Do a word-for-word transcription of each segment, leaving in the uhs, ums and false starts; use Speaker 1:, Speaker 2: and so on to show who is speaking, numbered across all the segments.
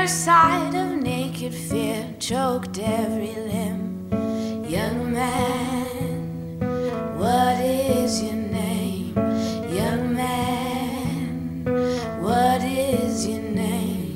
Speaker 1: mere sight of naked fear choked every limb. Young man, what is your name? Young man, what is your name?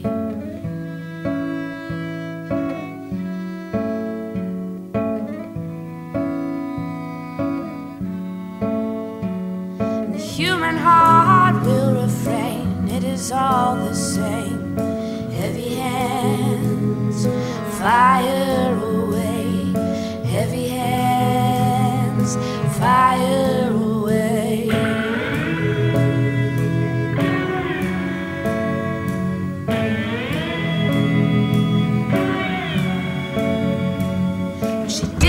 Speaker 1: The human heart will refrain, it is all the same. Heavy hands, fire away. Heavy hands, fire away. She